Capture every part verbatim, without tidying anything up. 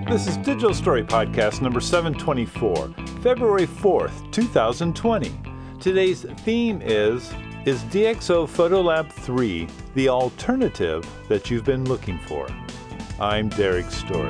This is Digital Story Podcast number seven twenty-four, February fourth, two thousand twenty. Today's theme is, is D X O Photolab three the alternative that you've been looking for? I'm Derek Story.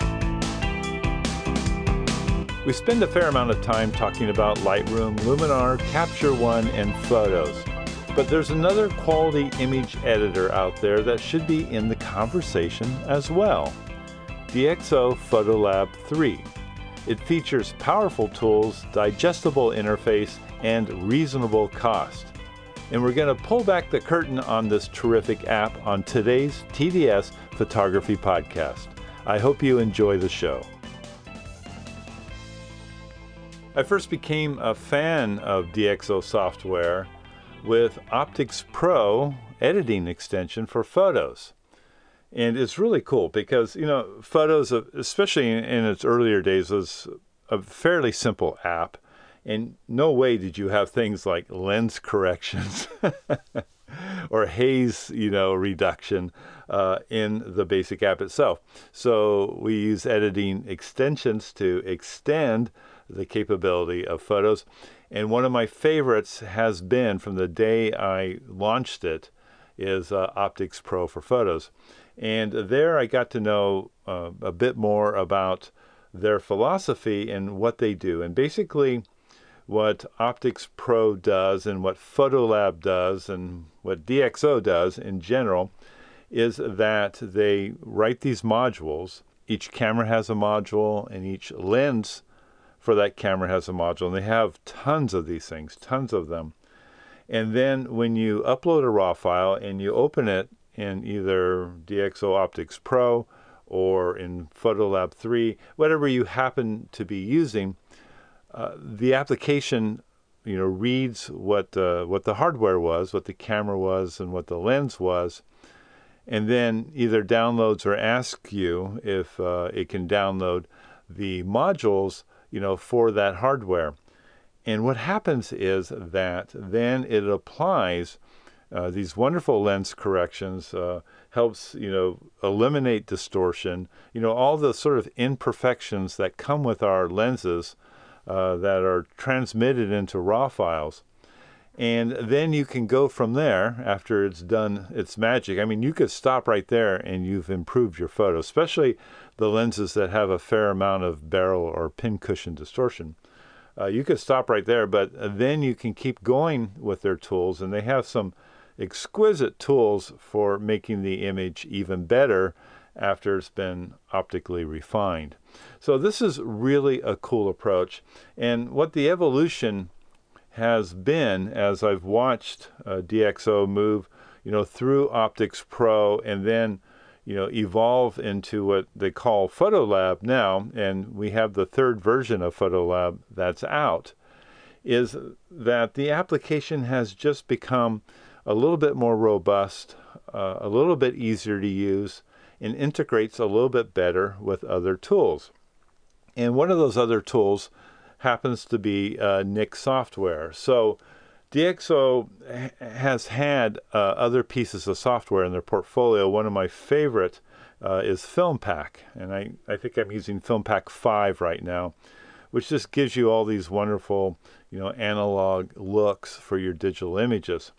We spend a fair amount of time talking about Lightroom, Luminar, Capture One, and Photos. But there's another quality image editor out there that should be in the conversation as well. D X O Photolab three. It features powerful tools, digestible interface, and reasonable cost. And we're going to pull back the curtain on this terrific app on today's T D S Photography Podcast. I hope you enjoy the show. I first became a fan of D X O software with Optics Pro editing extension for photos. And it's really cool because, you know, Photos, especially in, in its earlier days, was a fairly simple app. And no way did you have things like lens corrections or haze, you know, reduction uh, in the basic app itself. So we use editing extensions to extend the capability of Photos. And one of my favorites has been, from the day I launched it, is uh, Optics Pro for Photos. And there I got to know uh, a bit more about their philosophy and what they do. And basically what Optics Pro does and what Photolab does and what D X O does in general is that they write these modules. Each camera has a module and each lens for that camera has a module. And they have tons of these things, tons of them. And then when you upload a raw file and you open it in either D X O Optics Pro or in Photolab three, whatever you happen to be using, uh, the application, you know, reads what uh, what the hardware was, what the camera was, and what the lens was, and then either downloads or asks you if uh, it can download the modules, you know, for that hardware. And what happens is that then it applies uh, these wonderful lens corrections, uh, helps, you know, eliminate distortion, you know, all the sort of imperfections that come with our lenses uh, that are transmitted into raw files. And then you can go from there after it's done its magic. I mean, you could stop right there and you've improved your photo, especially the lenses that have a fair amount of barrel or pincushion distortion. Uh, you could stop right there, but then you can keep going with their tools, and they have some exquisite tools for making the image even better after it's been optically refined. So this is really a cool approach. And what the evolution has been, as I've watched uh, D X O move, you know, through Optics Pro and then, you know, evolve into what they call Photolab now, and we have the third version of Photolab that's out, is that the application has just become a little bit more robust, uh, a little bit easier to use, and integrates a little bit better with other tools. And one of those other tools happens to be uh, N I C software. So D X O ha- has had uh, other pieces of software in their portfolio. One of my favorite uh, is FilmPack, and I, I think I'm using FilmPack five right now, which just gives you all these wonderful, you know, analog looks for your digital images.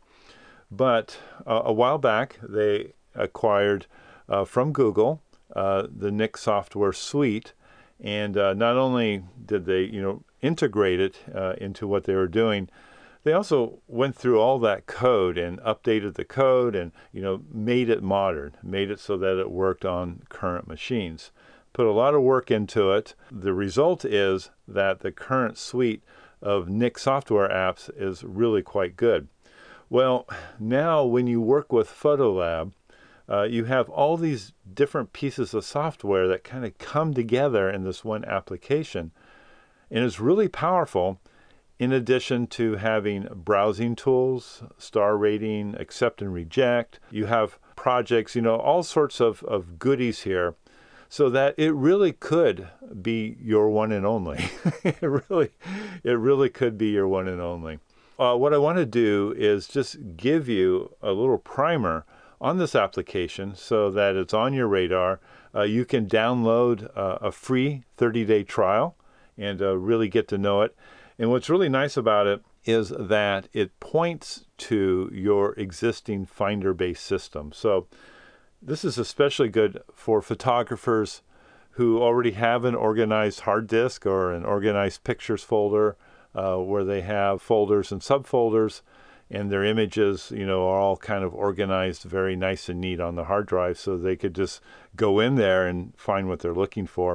But uh, a while back, they acquired uh, from Google uh, the N I C software suite, and uh, not only did they, you know, integrate it uh, into what they were doing, they also went through all that code and updated the code and, you know, made it modern, made it so that it worked on current machines. Put a lot of work into it. The result is that the current suite of N I C software apps is really quite good. Well, now when you work with Photolab, uh, you have all these different pieces of software that kind of come together in this one application. And it's really powerful. In addition to having browsing tools, star rating, accept and reject, you have projects, you know, all sorts of, of goodies here, so that it really could be your one and only. it really, it really could be your one and only. Uh, what I want to do is just give you a little primer on this application so that it's on your radar. Uh, you can download uh, a free thirty-day trial and uh, really get to know it. And what's really nice about it is that it points to your existing Finder-based system. So this is especially good for photographers who already have an organized hard disk or an organized pictures folder uh, where they have folders and subfolders, and their images, you know, are all kind of organized very nice and neat on the hard drive, so they could just go in there and find what they're looking for.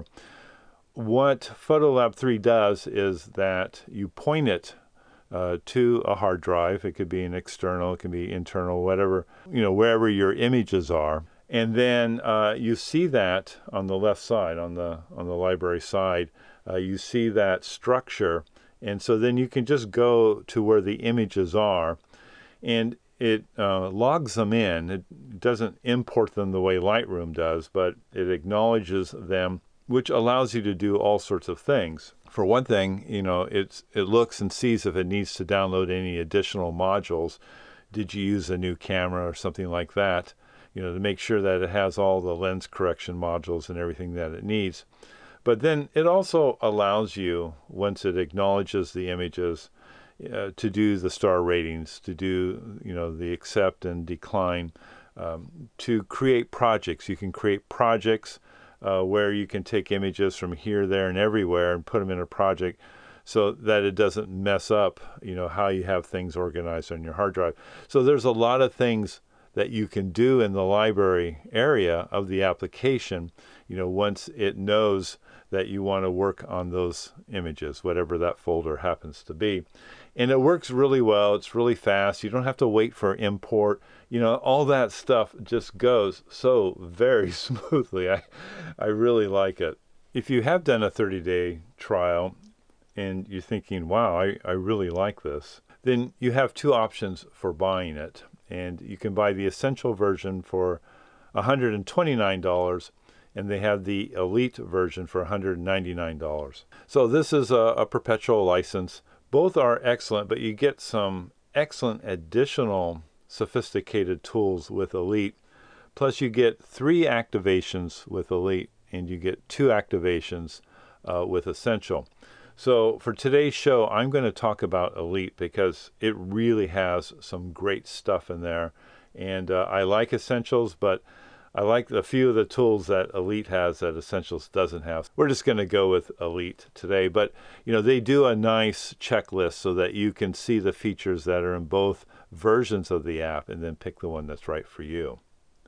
What Photolab three does is that you point it uh, to a hard drive. It could be an external, it can be internal, whatever, you know, wherever your images are. And then uh, you see that on the left side, on the on the library side, uh, you see that structure. And so then you can just go to where the images are, and it uh, logs them in. It doesn't import them the way Lightroom does, but it acknowledges them, which allows you to do all sorts of things. For one thing, you know, it's it looks and sees if it needs to download any additional modules. Did you use a new camera or something like that? You know, to make sure that it has all the lens correction modules and everything that it needs. But then it also allows you, once it acknowledges the images, uh, to do the star ratings, to do, you know, the accept and decline, um, to create projects. You can create projects uh, where you can take images from here, there, and everywhere and put them in a project so that it doesn't mess up, you know, how you have things organized on your hard drive. So there's a lot of things that you can do in the library area of the application, you know, once it knows that you want to work on those images, whatever that folder happens to be. And it works really well. It's really fast. You don't have to wait for import. You know, all that stuff just goes so very smoothly. I, I really like it. If you have done a thirty-day trial and you're thinking, wow, I, I really like this, then you have two options for buying it. And you can buy the essential version for one hundred twenty-nine dollars, and they have the elite version for one hundred ninety-nine dollars. So this is a, a perpetual license. Both are excellent, but you get some excellent additional sophisticated tools with Elite. Plus you get three activations with Elite, and you get two activations uh, with Essential. So for today's show, I'm going to talk about Elite because it really has some great stuff in there. And uh, I like Essentials, but I like a few of the tools that Elite has that Essentials doesn't have. We're just going to go with Elite today. But, you know, they do a nice checklist so that you can see the features that are in both versions of the app and then pick the one that's right for you.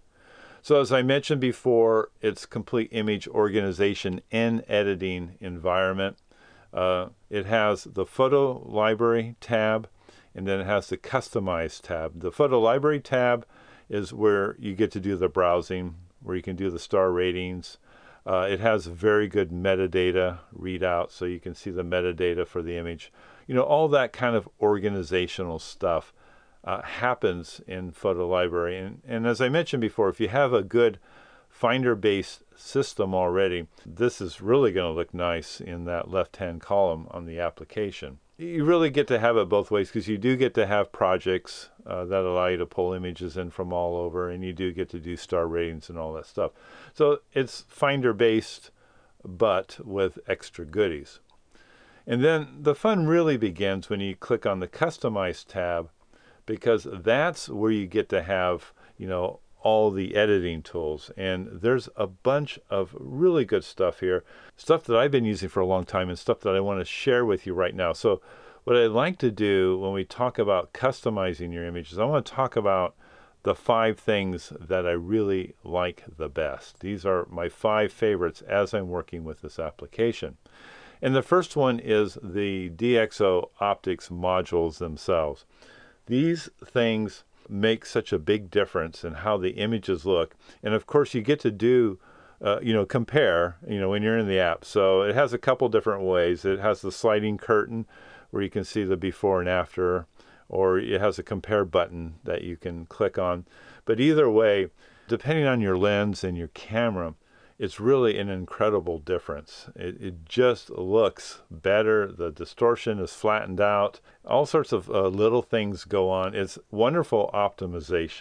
So as I mentioned before, it's complete image organization and editing environment. Uh, it has the photo library tab, and then it has the customize tab. The photo library tab is where you get to do the browsing, where you can do the star ratings. Uh, it has very good metadata readout, so you can see the metadata for the image. You know, all that kind of organizational stuff uh, happens in photo library. And, and as I mentioned before, if you have a good Finder-based system already, this is really going to look nice in that left-hand column on the application. You really get to have it both ways because you do get to have projects uh, that allow you to pull images in from all over, and you do get to do star ratings and all that stuff. So it's Finder-based, but with extra goodies. And then the fun really begins when you click on the Customize tab, because that's where you get to have, you know, all the editing tools. And there's a bunch of really good stuff here, stuff that I've been using for a long time and stuff that I want to share with you right now. So what I'd like to do when we talk about customizing your images, I want to talk about the five things that I really like the best. These are my five favorites as I'm working with this application. And the first one is the D X O Optics modules themselves. These things make such a big difference in how the images look. And of course you get to do, uh, you know, compare, you know, when you're in the app. So it has a couple different ways. It has the sliding curtain where you can see the before and after, or it has a compare button that you can click on. But either way, depending on your lens and your camera, it's really an incredible difference. It, it just looks better. The distortion is flattened out. All sorts of uh, little things go on. It's wonderful optimization.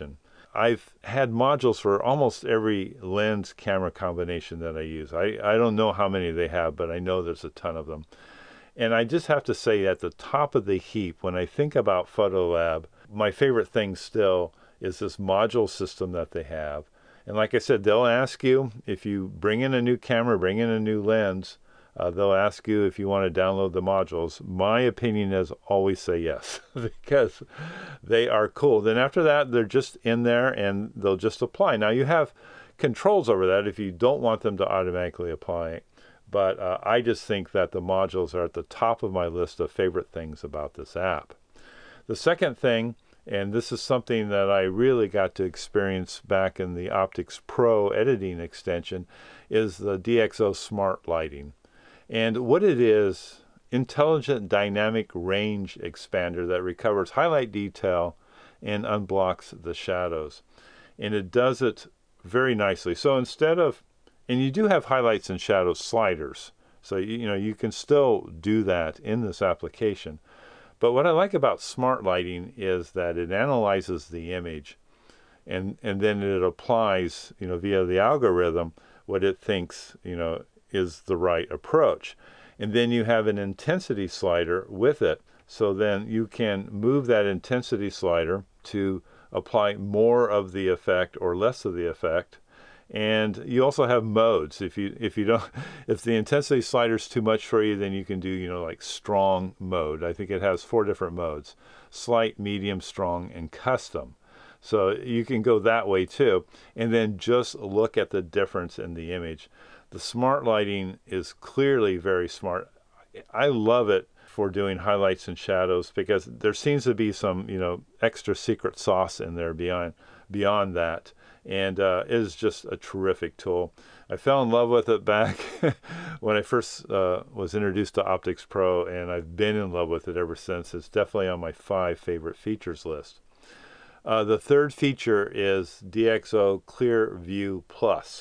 I've had modules for almost every lens camera combination that I use. I, I don't know how many they have, but I know there's a ton of them. And I just have to say, at the top of the heap, when I think about Photolab, my favorite thing still is this module system that they have. And like I said, they'll ask you, if you bring in a new camera, bring in a new lens, uh, they'll ask you if you want to download the modules. My opinion is always say yes, because they are cool. Then after that, they're just in there and they'll just apply. Now you have controls over that if you don't want them to automatically apply. But uh, I just think that the modules are at the top of my list of favorite things about this app. The second thing, and this is something that I really got to experience back in the Optics Pro editing extension, is the D X O Smart Lighting. And what it is, intelligent dynamic range expander that recovers highlight detail and unblocks the shadows. And it does it very nicely. So instead of, and you do have highlights and shadow sliders, so you, you know you can still do that in this application. But what I like about Smart Lighting is that it analyzes the image, and and then it applies, you know, via the algorithm what it thinks, you know, is the right approach. And then you have an intensity slider with it, so then you can move that intensity slider to apply more of the effect or less of the effect. And you also have modes. If you if you don't if the intensity slider is too much for you, then you can do, you know, like strong mode. I think it has four different modes: slight, medium, strong, and custom. So you can go that way too, and then just look at the difference in the image. The Smart Lighting is clearly very smart. I love it for doing highlights and shadows, because there seems to be some, you know, extra secret sauce in there beyond beyond that. And uh, it is just a terrific tool. I fell in love with it back when I first uh, was introduced to Optics Pro, and I've been in love with it ever since. It's definitely on my five favorite features list. Uh, the third feature is D X O Clear View Plus.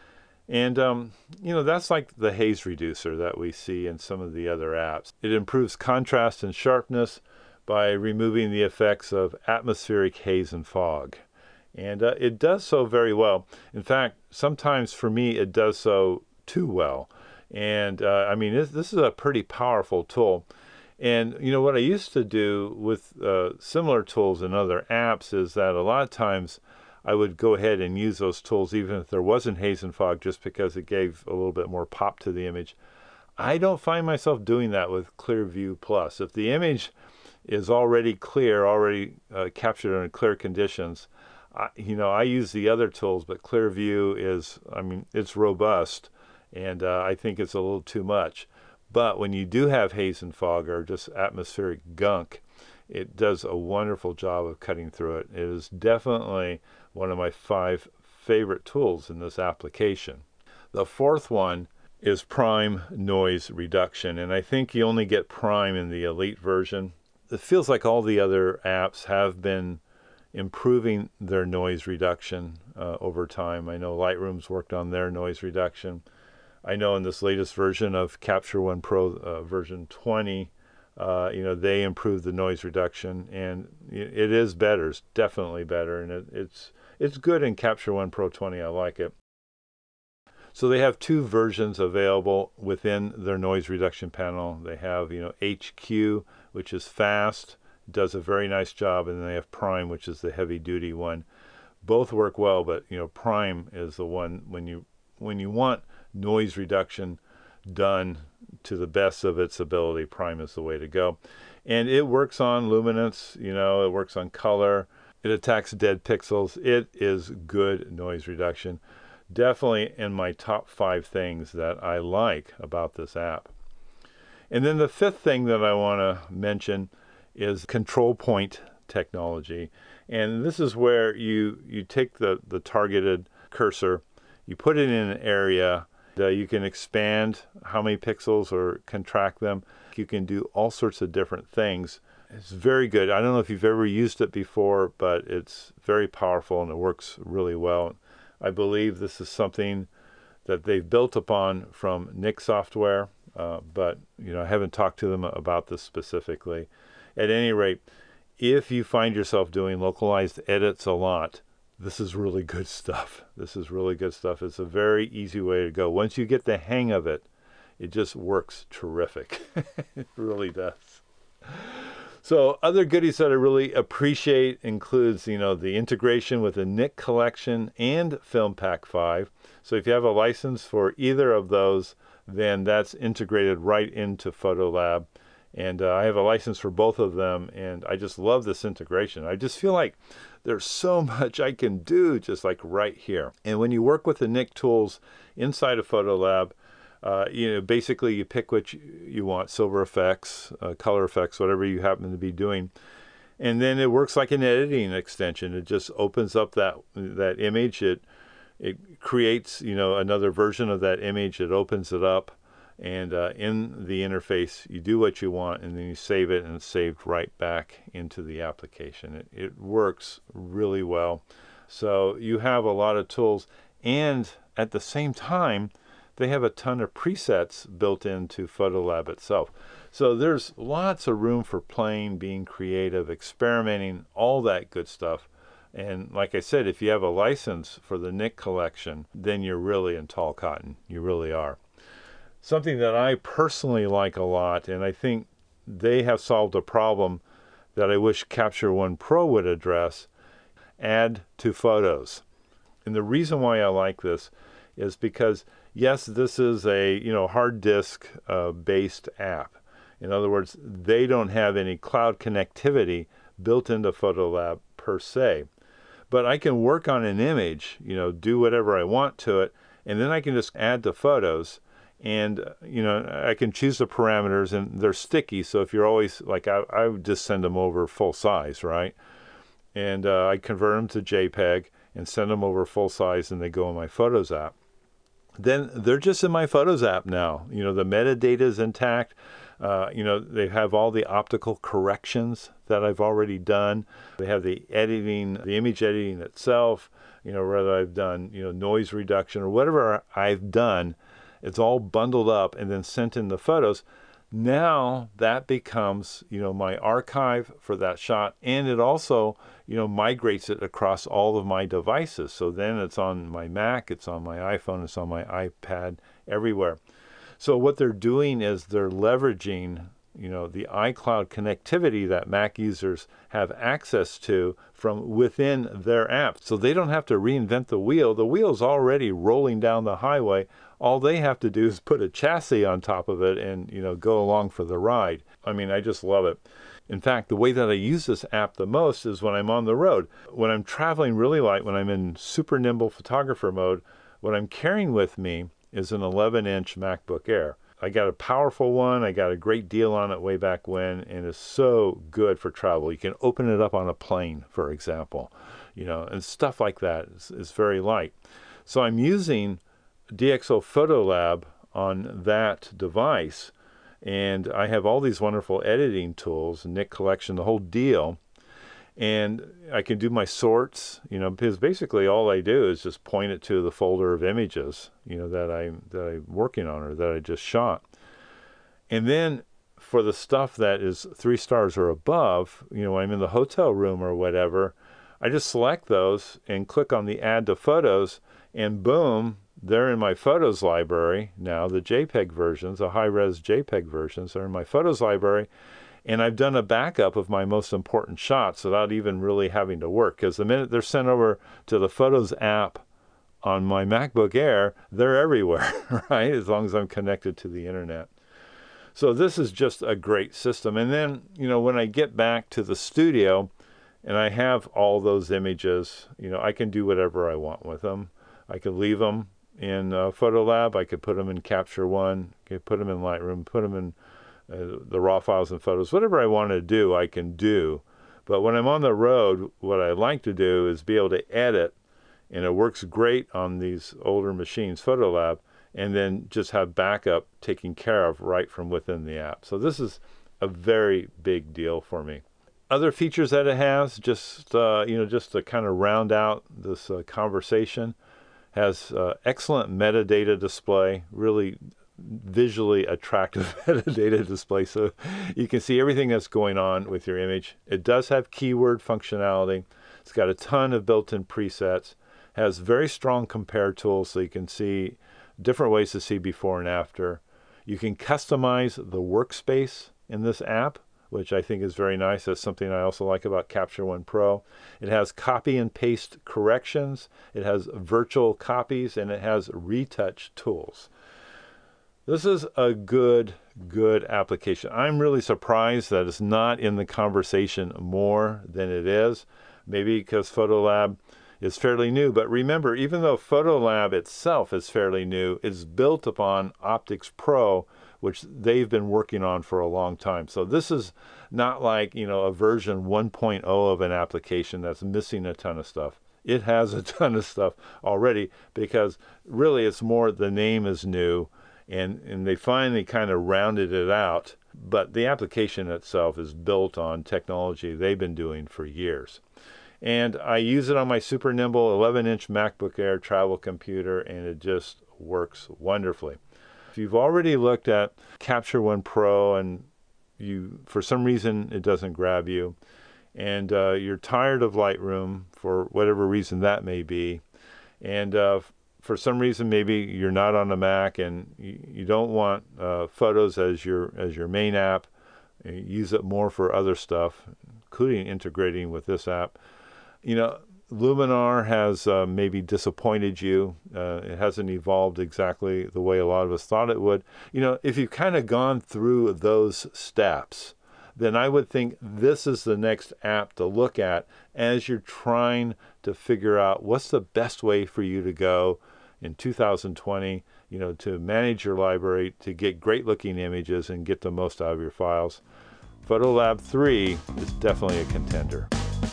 And, um, you know, that's like the haze reducer that we see in some of the other apps. It improves contrast and sharpness by removing the effects of atmospheric haze and fog. And uh, it does so very well. In fact, sometimes for me, it does so too well. And uh, I mean, this, this is a pretty powerful tool. And, you know, what I used to do with uh, similar tools in other apps is that a lot of times I would go ahead and use those tools even if there wasn't haze and fog, just because it gave a little bit more pop to the image. I don't find myself doing that with Clearview Plus. If the image is already clear, already uh, captured under clear conditions, I, you know, I use the other tools, but Clearview is, I mean, it's robust, and uh, I think it's a little too much. But when you do have haze and fog or just atmospheric gunk, it does a wonderful job of cutting through it. It is definitely one of my five favorite tools in this application. The fourth one is Prime Noise Reduction, and I think you only get Prime in the Elite version. It feels like all the other apps have been improving their noise reduction uh, over time. I know Lightroom's worked on their noise reduction. I know in this latest version of Capture One Pro, uh, version twenty, uh, you know, they improved the noise reduction, and it is better. It's definitely better, and it, it's it's good in Capture One Pro twenty. I like it. So they have two versions available within their noise reduction panel. They have, you know, H Q, which is fast, does a very nice job, and then they have Prime, which is the heavy duty one. Both work well, but you know, Prime is the one when you when you want noise reduction done to the best of its ability. Prime is the way to go. And it works on luminance, you know, it works on color, it attacks dead pixels. It is good noise reduction. Definitely in my top five things that I like about this app. And then the fifth thing that I want to mention is control point technology. And this is where you you take the the targeted cursor, you put it in an area, uh, you can expand how many pixels or contract them. You can do all sorts of different things. It's very good. I don't know if you've ever used it before, but it's very powerful and it works really well. I believe this is something that they've built upon from Nik Software, uh, but you know, I haven't talked to them about this specifically. At any rate, if you find yourself doing localized edits a lot, this is really good stuff. This is really good stuff. It's a very easy way to go. Once you get the hang of it, it just works terrific. It really does. So other goodies that I really appreciate includes, you know, the integration with the Nik Collection and FilmPak five. So if you have a license for either of those, then that's integrated right into Photolab. And uh, I have a license for both of them, and I just love this integration. I just feel like there's so much I can do just like right here. And when you work with the Nik tools inside of Photolab, uh, you know, basically you pick what you, you want, silver effects, uh, color effects, whatever you happen to be doing. And then it works like an editing extension. It just opens up that that image. It it creates, you know, another version of that image. It opens it up. And uh, in the interface, you do what you want, and then you save it, and it's saved right back into the application. It, it works really well. So you have a lot of tools, and at the same time, they have a ton of presets built into Photolab itself. So there's lots of room for playing, being creative, experimenting, all that good stuff. And like I said, if you have a license for the Nik Collection, then you're really in tall cotton. You really are. Something that I personally like a lot, and I think they have solved a problem that I wish Capture One Pro would address, add to photos. And the reason why I like this is because, yes, this is a, you know, hard disk uh, based app. In other words, they don't have any cloud connectivity built into Photolab per se. But I can work on an image, you know, do whatever I want to it, and then I can just add to photos. And, you know, I can choose the parameters, and they're sticky. So if you're always, like, I, I would just send them over full size, right? And uh, I convert them to JPEG and send them over full size, and they go in my Photos app. Then they're just in my Photos app now. You know, the metadata is intact. Uh, you know, they have all the optical corrections that I've already done. They have the editing, the image editing itself, you know, whether I've done, you know, noise reduction or whatever I've done. It's all bundled up and then sent in the photos. Now that becomes, you know, my archive for that shot, and it also, you know, migrates it across all of my devices. So then it's on my Mac, it's on my iPhone, it's on my iPad, everywhere. So what they're doing is they're leveraging, you know, the iCloud connectivity that Mac users have access to from within their app. So they don't have to reinvent the wheel. The wheel's already rolling down the highway. All they have to do is put a chassis on top of it and, you know, go along for the ride. I mean, I just love it. In fact, the way that I use this app the most is when I'm on the road. When I'm traveling really light, when I'm in super nimble photographer mode, what I'm carrying with me is an eleven inch MacBook Air. I got a powerful one. I got a great deal on it way back when, and it's so good for travel. You can open it up on a plane, for example, you know, and stuff like that is, is very light. So I'm using D X O Photolab on that device, and I have all these wonderful editing tools, Nik Collection, the whole deal. And I can do my sorts, you know, because basically all I do is just point it to the folder of images, you know, that I'm, that I'm working on or that I just shot. And then for the stuff that is three stars or above, you know, when I'm in the hotel room or whatever, I just select those and click on the Add to Photos, and boom, they're in my Photos library now. The JPEG versions, the high-res JPEG versions are in my Photos library. And I've done a backup of my most important shots without even really having to work, because the minute they're sent over to the Photos app on my MacBook Air, they're everywhere, right? As long as I'm connected to the internet. So this is just a great system. And then, you know, when I get back to the studio and I have all those images, you know, I can do whatever I want with them. I could leave them in uh, Photolab. I could put them in Capture One. I could put them in Lightroom, put them in Uh, the raw files and photos. Whatever I want to do, I can do. But when I'm on the road, what I like to do is be able to edit, and it works great on these older machines, Photolab, and then just have backup taken care of right from within the app. So this is a very big deal for me. Other features that it has, just uh, you know, just to kind of round out this uh, conversation, has uh, excellent metadata display, really visually attractive metadata display, so you can see everything that's going on with your image. It does have keyword functionality, It's got a ton of built-in presets, has very strong compare tools so you can see different ways to see before and after. You can customize the workspace in this app, which I think is very nice. That's something I also like about Capture One Pro. It has copy and paste corrections, it has virtual copies, and it has retouch tools. This is a good, good application. I'm really surprised that it's not in the conversation more than it is. Maybe because Photolab is fairly new. But remember, even though Photolab itself is fairly new, it's built upon Optics Pro, which they've been working on for a long time. So this is not like, you know, a version one point oh of an application that's missing a ton of stuff. It has a ton of stuff already because really it's more the name is new. And, and they finally kind of rounded it out, but the application itself is built on technology they've been doing for years. And I use it on my super nimble eleven inch MacBook Air travel computer, and it just works wonderfully. If you've already looked at Capture One Pro and you, for some reason it doesn't grab you, and uh, you're tired of Lightroom for whatever reason that may be, and uh, for some reason maybe you're not on a Mac and you, you don't want uh, Photos as your as your main app, you use it more for other stuff, including integrating with this app. You know, Luminar has uh, maybe disappointed you. Uh, it hasn't evolved exactly the way a lot of us thought it would. You know, if you've kind of gone through those steps, then I would think this is the next app to look at as you're trying to figure out what's the best way for you to go in two thousand twenty, you know, to manage your library, to get great looking images and get the most out of your files. Photolab three is definitely a contender.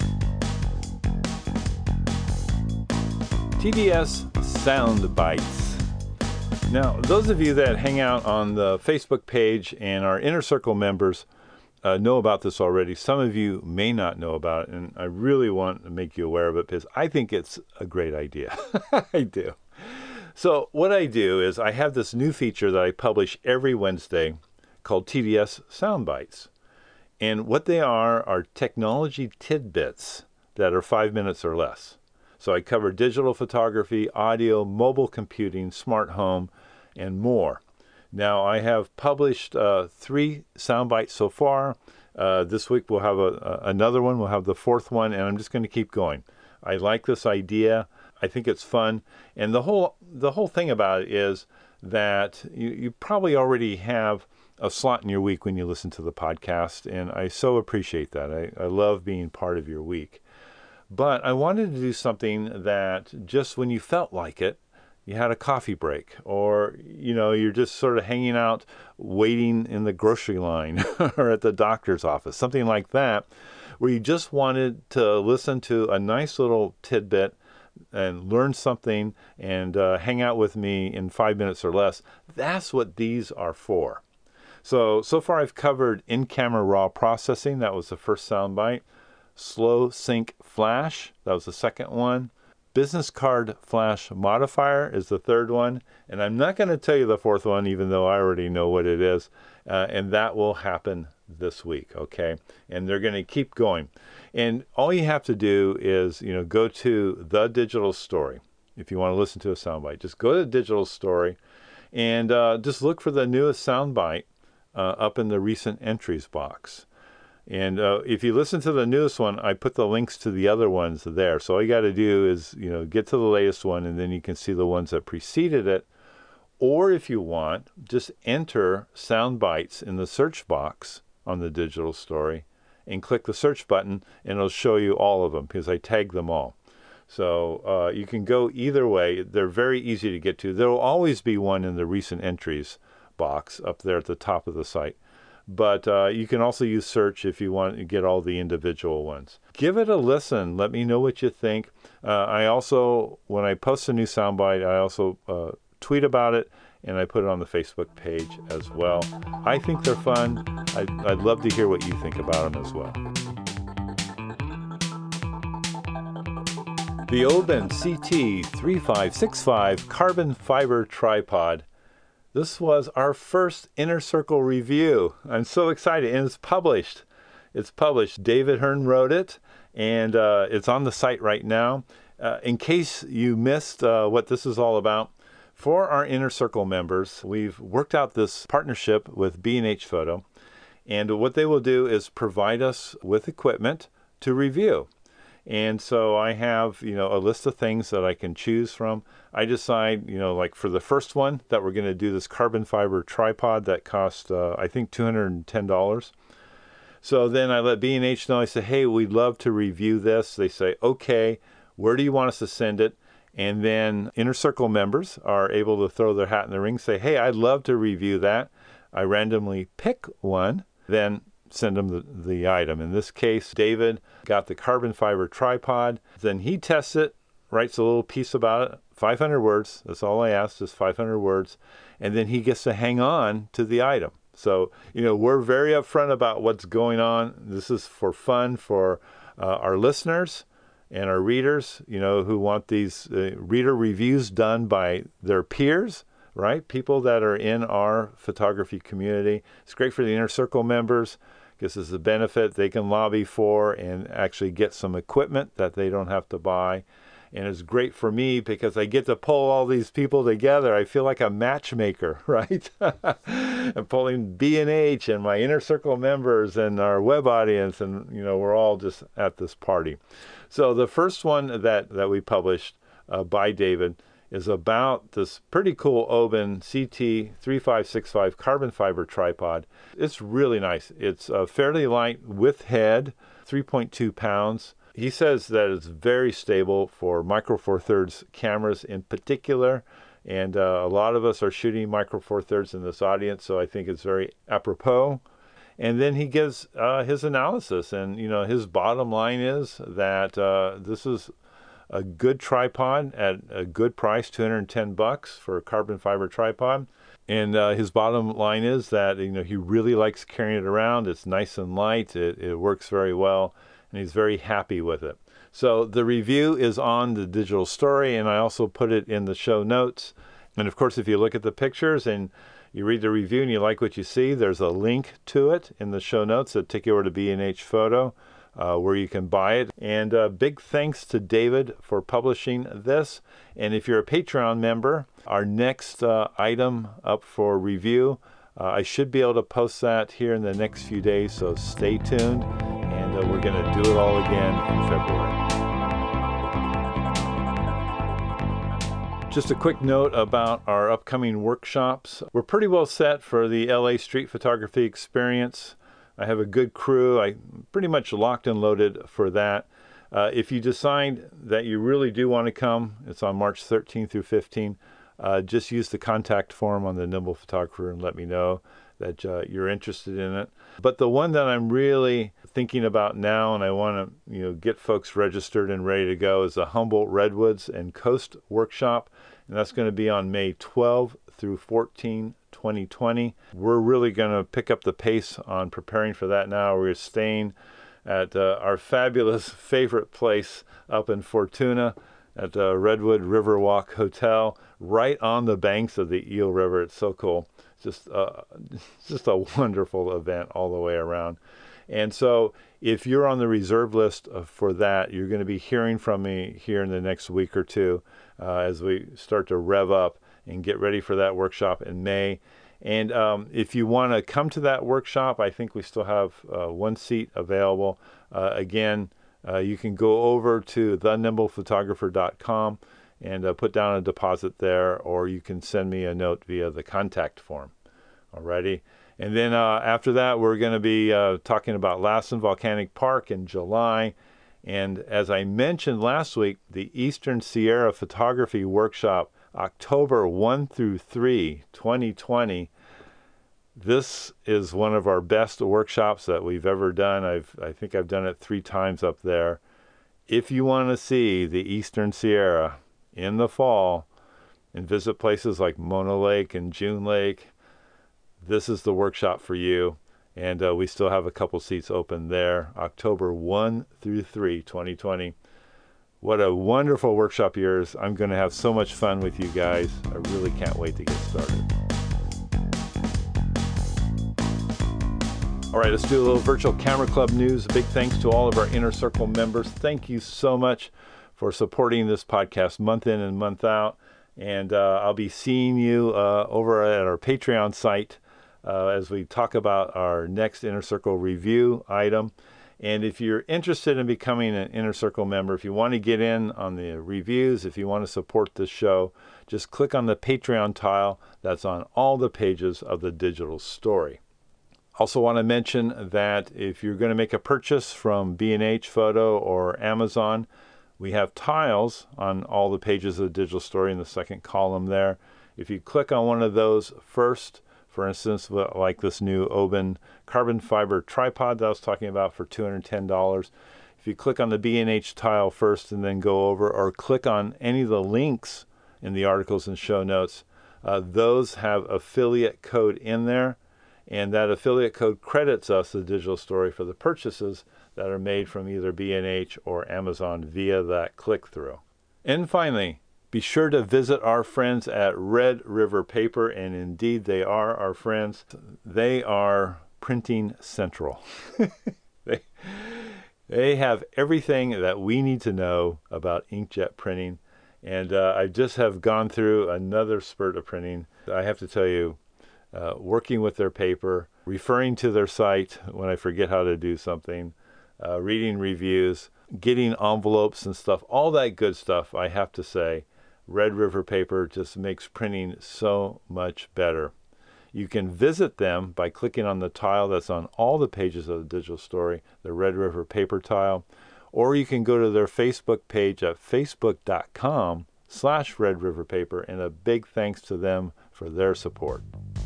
T D S Sound Bites. Now, those of you that hang out on the Facebook page and are Inner Circle members uh, know about this already. Some of you may not know about it, and I really want to make you aware of it because I think it's a great idea. I do. So what I do is I have this new feature that I publish every Wednesday called T D S Sound Bites. And what they are are technology tidbits that are five minutes or less. So I cover digital photography, audio, mobile computing, smart home, and more. Now, I have published uh, three sound bites so far. Uh, this week we'll have a, a, another one. We'll have the fourth one, and I'm just going to keep going. I like this idea. I think it's fun. And the whole the whole thing about it is that you, you probably already have a slot in your week when you listen to the podcast, and I so appreciate that. I, I love being part of your week. But I wanted to do something that just when you felt like it, you had a coffee break, or, you know, you're just sort of hanging out waiting in the grocery line or at the doctor's office, something like that, where you just wanted to listen to a nice little tidbit and learn something and uh, hang out with me in five minutes or less. That's what these are for. So, so far I've covered in-camera raw processing. That was the first soundbite. Slow sync flash. That was the second one. Business card flash modifier is the third one. And I'm not going to tell you the fourth one, even though I already know what it is. Uh, and that will happen this week, okay? And they're going to keep going. And all you have to do is, you know, go to The Digital Story. If you want to listen to a soundbite, just go to The Digital Story and uh, just look for the newest soundbite uh, up in the recent entries box. And uh, if you listen to the newest one, I put the links to the other ones there. So all you got to do is, you know, get to the latest one, and then you can see the ones that preceded it. Or if you want, just enter sound bites in the search box on The Digital Story and click the search button, and it'll show you all of them because I tagged them all. So uh, you can go either way. They're very easy to get to. There will always be one in the recent entries box up there at the top of the site. But uh, you can also use search if you want to get all the individual ones. Give it a listen. Let me know what you think. Uh, I also, when I post a new soundbite, I also uh, tweet about it, and I put it on the Facebook page as well. I think they're fun. I'd, I'd love to hear what you think about them as well. The Oben C T three five six five carbon fiber tripod. This was our first Inner Circle review. I'm so excited, and it's published. It's published. David Hearn wrote it, and uh, it's on the site right now. Uh, in case you missed uh, what this is all about, for our Inner Circle members, we've worked out this partnership with B and H Photo, and what they will do is provide us with equipment to review. And so I have, you know, a list of things that I can choose from. I decide, you know, like for the first one that we're going to do this carbon fiber tripod that cost, uh, I think, two hundred ten dollars. So then I let B and H know. I say, hey, we'd love to review this. They say, okay, where do you want us to send it? And then Inner Circle members are able to throw their hat in the ring, say, hey, I'd love to review that. I randomly pick one, then send them the, the item. In this case, David got the carbon fiber tripod. Then he tests it, writes a little piece about it, five hundred words. That's all I asked, is five hundred words. And then he gets to hang on to the item. So, you know, we're very upfront about what's going on. This is for fun for uh, our listeners and our readers, you know, who want these uh, reader reviews done by their peers, right? People that are in our photography community. It's great for the Inner Circle members. This is a benefit they can lobby for and actually get some equipment that they don't have to buy. And it's great for me because I get to pull all these people together. I feel like a matchmaker, right? I'm pulling B and H and my Inner Circle members and our web audience, and, you know, we're all just at this party. So the first one that, that we published uh, by David is about this pretty cool Oben C T three five six five carbon fiber tripod. It's really nice. It's uh, fairly light with head, three point two pounds. He says that it's very stable for Micro Four Thirds cameras in particular, and uh, a lot of us are shooting Micro Four Thirds in this audience, so I think it's very apropos. And then he gives uh, his analysis, and you know, his bottom line is that uh, this is a good tripod at a good price, two hundred ten bucks for a carbon fiber tripod. And uh, his bottom line is that, you know, he really likes carrying it around. It's nice and light. It, it works very well, and he's very happy with it. So the review is on the digital story, and I also put it in the show notes. And of course, if you look at the pictures and you read the review and you like what you see, there's a link to it in the show notes that take you over to B and H Photo, uh, where you can buy it. And uh, big thanks to David for publishing this. And if you're a Patreon member, our next uh, item up for review, uh, I should be able to post that here in the next few days, so stay tuned. And uh, we're going to do it all again in February. Just a quick note about our upcoming workshops. We're pretty well set for the L A Street Photography Experience. I have a good crew. I'm pretty much locked and loaded for that. Uh, if you decide that you really do want to come, it's on March thirteenth through fifteenth. Uh, just use the contact form on the Nimble Photographer and let me know that uh, you're interested in it. But the one that I'm really thinking about now, and I want to, you know, get folks registered and ready to go, is the Humboldt Redwoods and Coast Workshop, and that's going to be on May twelfth through fourteenth, twenty twenty. We're really going to pick up the pace on preparing for that now. We're staying at uh, our fabulous favorite place up in Fortuna at the Redwood Riverwalk Hotel, right on the banks of the Eel River. It's so cool. It's just, uh, it's just a wonderful event all the way around. And so if you're on the reserve list for that, you're going to be hearing from me here in the next week or two uh, as we start to rev up and get ready for that workshop in May. And um, if you want to come to that workshop, I think we still have uh, one seat available. Uh, again, uh, you can go over to the nimble photographer dot com and uh, put down a deposit there, or you can send me a note via the contact form. Alrighty. And then uh, after that, we're going to be uh, talking about Lassen Volcanic Park in July. And as I mentioned last week, the Eastern Sierra Photography Workshop, October first through three, twenty twenty. This is one of our best workshops that we've ever done. I've, I think I've done it three times up there. If you want to see the Eastern Sierra in the fall and visit places like Mona Lake and June Lake, this is the workshop for you. And uh, we still have a couple seats open there, October first through three, twenty twenty. What a wonderful workshop years. I'm going to have so much fun with you guys. I really can't wait to get started. All right, let's do a little Virtual Camera Club news. A big thanks to all of our Inner Circle members. Thank you so much for supporting this podcast month in and month out. And uh, I'll be seeing you uh, over at our Patreon site uh, as we talk about our next Inner Circle review item. And if you're interested in becoming an Inner Circle member, if you want to get in on the reviews, if you want to support this show, just click on the Patreon tile that's on all the pages of the digital story. Also want to mention that if you're going to make a purchase from B and H Photo or Amazon, we have tiles on all the pages of the digital story in the second column there. If you click on one of those first, for instance, like this new Oben carbon fiber tripod that I was talking about for two hundred ten dollars, if you click on the B and H tile first and then go over, or click on any of the links in the articles and show notes, uh, those have affiliate code in there. And that affiliate code credits us, the digital story, for the purchases that are made from either B and H or Amazon via that click-through. And finally, be sure to visit our friends at Red River Paper, and indeed they are our friends. They are printing central. they, they have everything that we need to know about inkjet printing. And uh, I just have gone through another spurt of printing. I have to tell you, Uh, working with their paper, referring to their site when I forget how to do something, uh, reading reviews, getting envelopes and stuff, all that good stuff, I have to say, Red River Paper just makes printing so much better. You can visit them by clicking on the tile that's on all the pages of the digital story, the Red River Paper tile, or you can go to their Facebook page at facebook.com slash Red River Paper, and a big thanks to them for their support.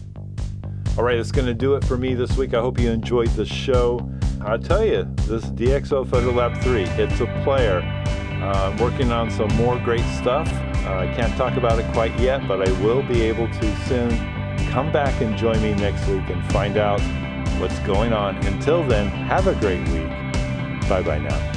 All right, that's going to do it for me this week. I hope you enjoyed the show. I'll tell you, this D X O PhotoLab three, it's a player. Uh, I'm working on some more great stuff. Uh, I can't talk about it quite yet, but I will be able to soon. Come back and join me next week and find out what's going on. Until then, have a great week. Bye-bye now.